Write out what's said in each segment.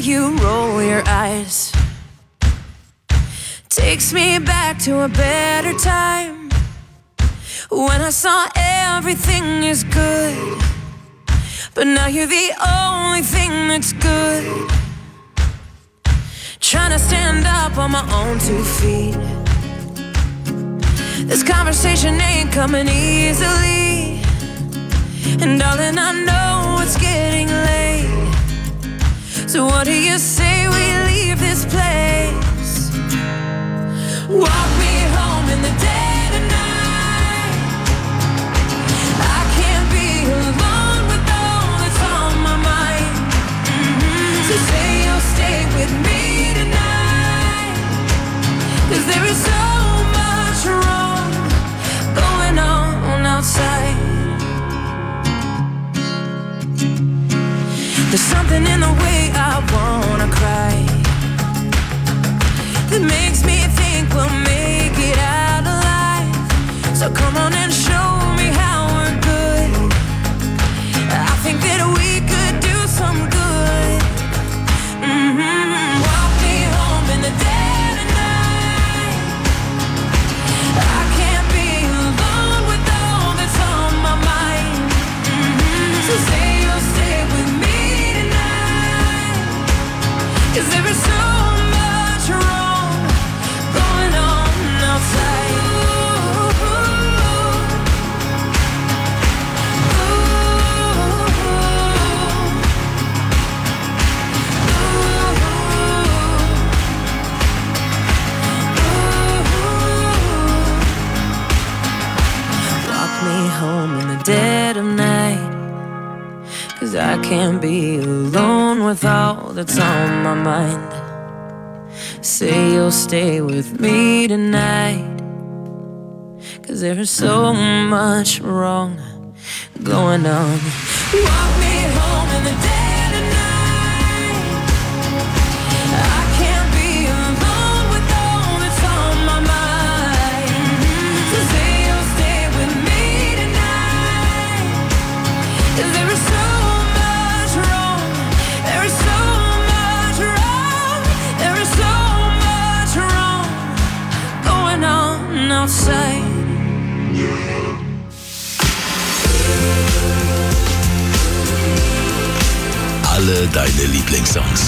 you roll your eyes takes me back to a better time, when I saw everything is good, but now you're the only thing that's good. Trying to stand up on my own 2 feet. This conversation ain't coming easily, and darling, I know it's getting late. So what do you say we leave this place? Walk me home in the dead of night. I can't be alone with all that's on my mind. So say you'll stay with me tonight, 'cause there is so much wrong going on outside. There's something in the way I wanna cry that makes me think we'll make it out alive. So come on and show me how we're good. I think that we could do some good. Walk me home in the dead of night. I can't be alone with all that's on my mind. So say you'll stay with me tonight, 'cause there is so much wrong going on outside. Walk me home in the dead of night, 'cause I can't be alone with all that's on my mind. Say you'll stay with me tonight, 'cause there is so much wrong going on. Walk me home in the dead of night. I can't be alone with all that's on my mind. So say you'll stay with me tonight, 'cause there is so much wrong. There is so much wrong. There is so much wrong going on outside. Alle deine Lieblingssongs.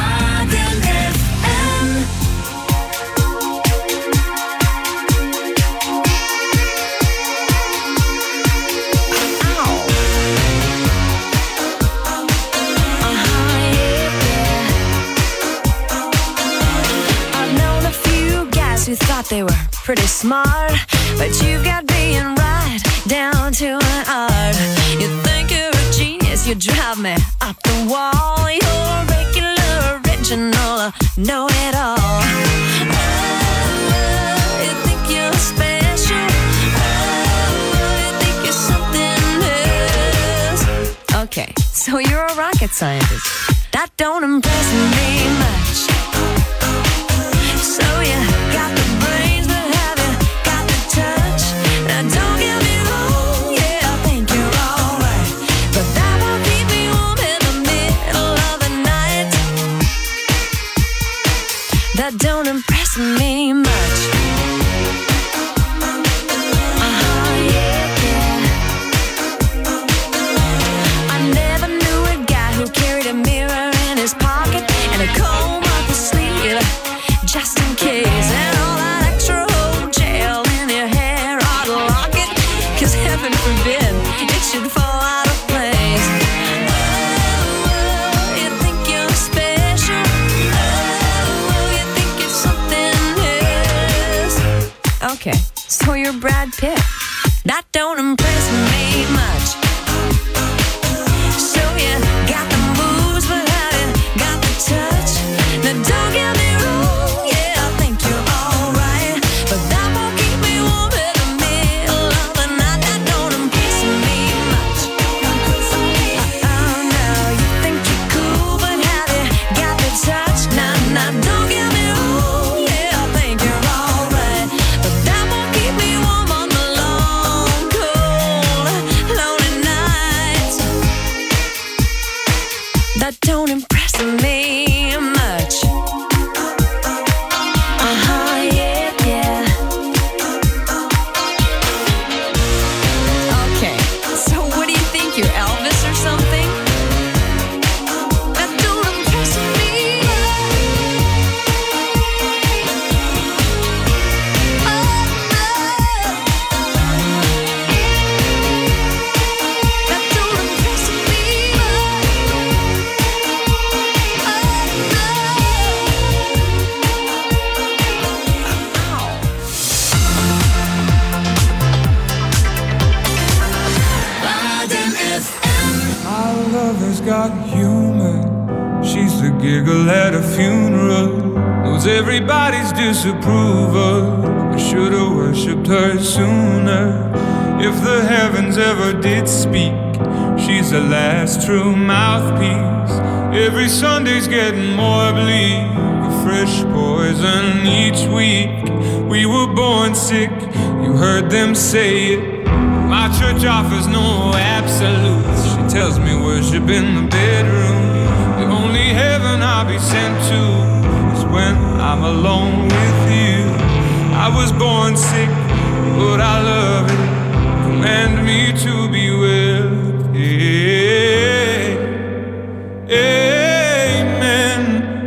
Who thought they were pretty smart, but you got being right down to an art. You think you're a genius, you drive me up the wall. You're regular, original, know it all. Oh, you think you're special. Oh, you think you're something else. Okay, so you're a rocket scientist. That don't impress me much. So you got the brains, but have you got the touch? Now don't get me wrong, yeah, I think you're alright, but that won't keep me warm in the middle of the night. That don't impress me much. I never knew a guy who carried a mirror in his pocket and a comb up his sleeve, just in case, and all that extra old gel in your hair ought to lock it, 'cause heaven forbid it should fall out of place. Oh, you think you're special. Oh, you think you're something else. Okay, so you're Brad Pitt. That don't impress me much. So you got the moves, but have you got the touch? Now don't get me wrong, yeah, I think you're alright, but that won't keep me warm in the middle of the night. That don't impress me much. Oh, no, you think you're cool, but have you got the touch? Now, don't get me wrong, yeah, I think you're alright, but that won't keep me warm on the long, cold, lonely nights. That don't impress me My lover's got humor. She's the giggle at a funeral. Knows everybody's disapproval. I should've worshipped her sooner. If the heavens ever did speak, she's the last true mouthpiece. Every Sunday's getting more bleak, a fresh poison each week. We were born sick, you heard them say it. My church offers no absolutes. She tells me worship in the bedroom. The only heaven I'll be sent to is when I'm alone with you. I was born sick, but I love it. Command me to be well. Amen.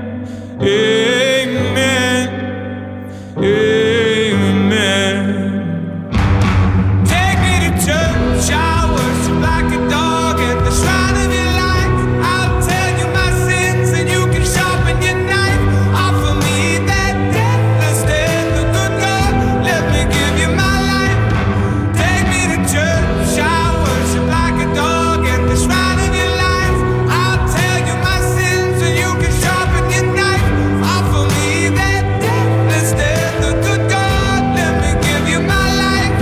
Amen. Amen. Take me to church, I worship like a dog at the shrine of your life. I'll tell you my sins and you can sharpen your knife. Offer me that deathless death, the good God, let me give you my life. Take me to church, I worship like a dog at the shrine of your life. I'll tell you my sins and you can sharpen your knife. Offer me that deathless death, the good God, let me give you my life.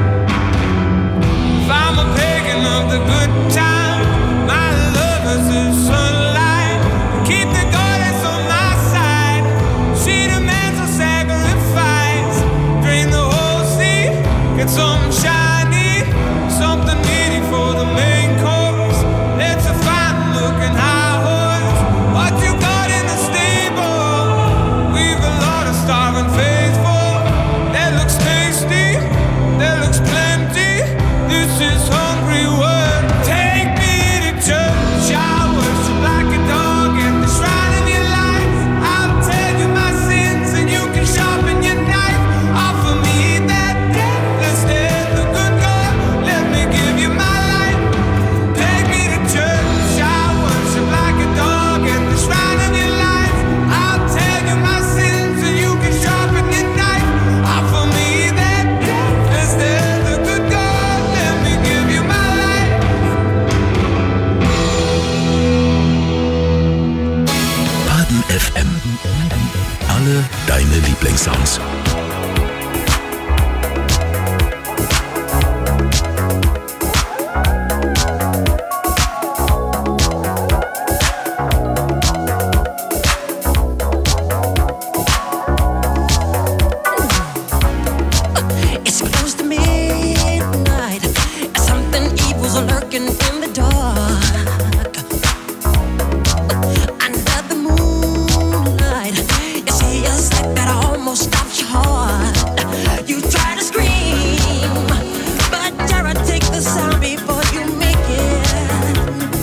If I'm a pagan of the good time, my lover's the sunlight. Keep the goddess on my side. She demands a sacrifice. Drain the whole sea, get something shiny, something meaty for the main course. It's a fine looking high horse. What you got in the stable? We've a lot of starving faithful. That looks tasty, that looks plenty. This is hungry word. Take me to church, I worship like a dog at the shrine of your life. I'll tell you my sins and you can sharpen your knife. Offer me that deathless death, the good God, let me give you my life. Take me to church, I worship like a dog at the shrine of your life. I'll tell you my sins and you can sharpen your knife. Offer me that deathless death, the good God, let me give you my life. Baden FM. Alle deine Lieblingssongs. It's close to midnight. Something evil's lurking in the dark. Under the moonlight, you see a sight that almost stops your heart. You try to scream, but terror takes the sound before you make it.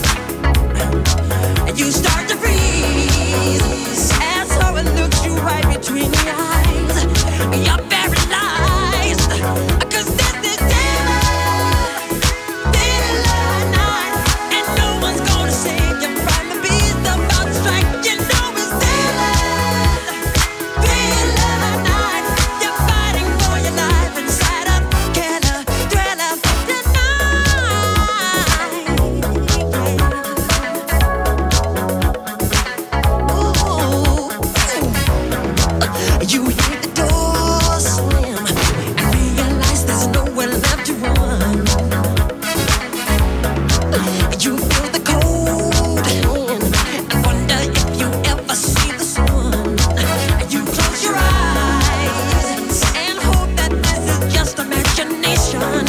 And you start to freeze as horror looks you right between the eyes. You're paralyzed, 'cause this is daylight, daylight night, and no one's gonna save you from the beast about to strike. You know it's daylight, daylight night. You're fighting for your life inside a killer thriller tonight. You hear the door slam and realize there's nowhere left to run. You feel the cold hand and wonder if you ever see the sun. You close your eyes and hope that this is just imagination,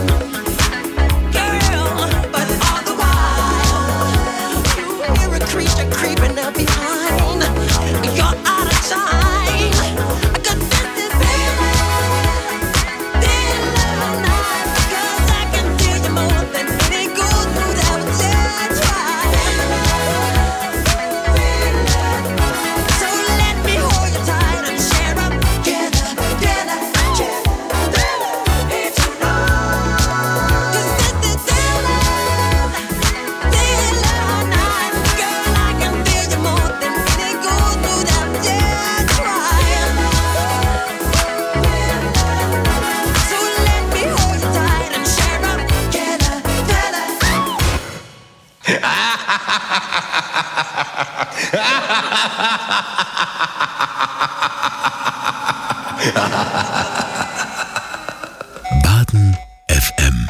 girl. But all the while, you hear a creature creeping up behind. You're out of time, 'cause this is daylight, daylight night. 'Cause I can feel you more than any good news ever tell. Baden FM.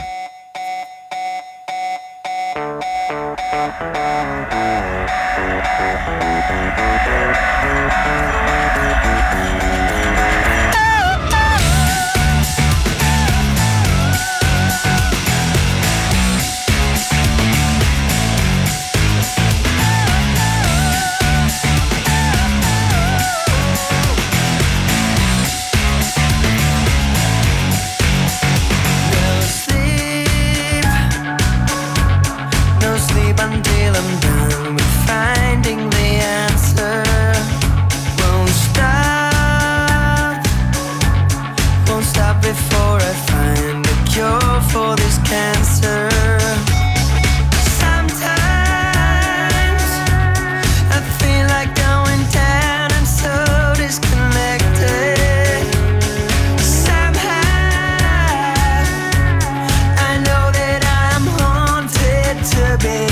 Until I'm done with finding the answer. Won't stop before I find a cure for this cancer. Sometimes I feel like going down and so disconnected. Somehow I know that I'm haunted to be.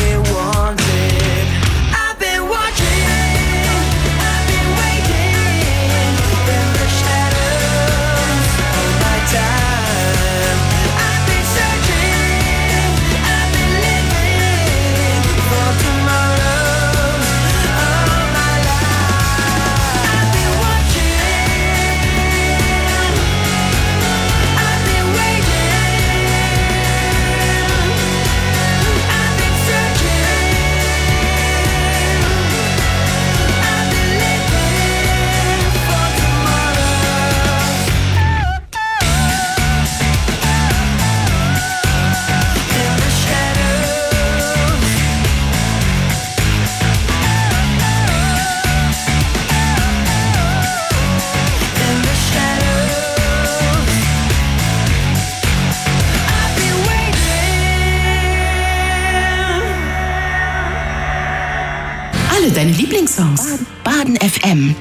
Deine Lieblingssongs. Baden FM.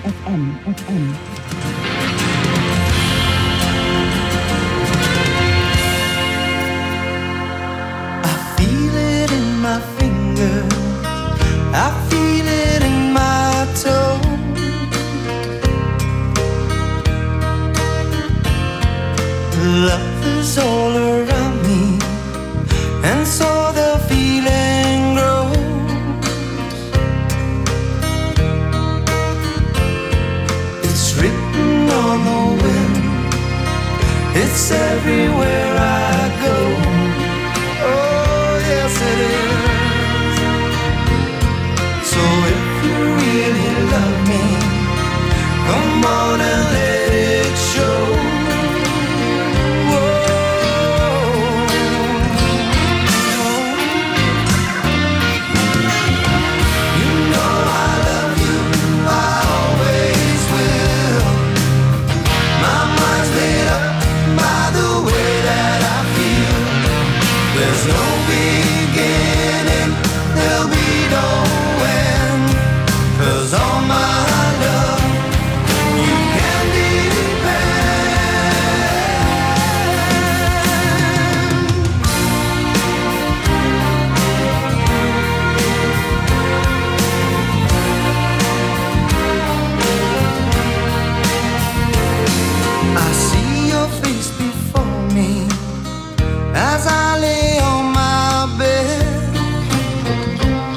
I feel it in my finger. I feel it in my toe. Love is all around me, and so the feeling grows. Written on the wind, it's everywhere I go. Oh, yes, it is.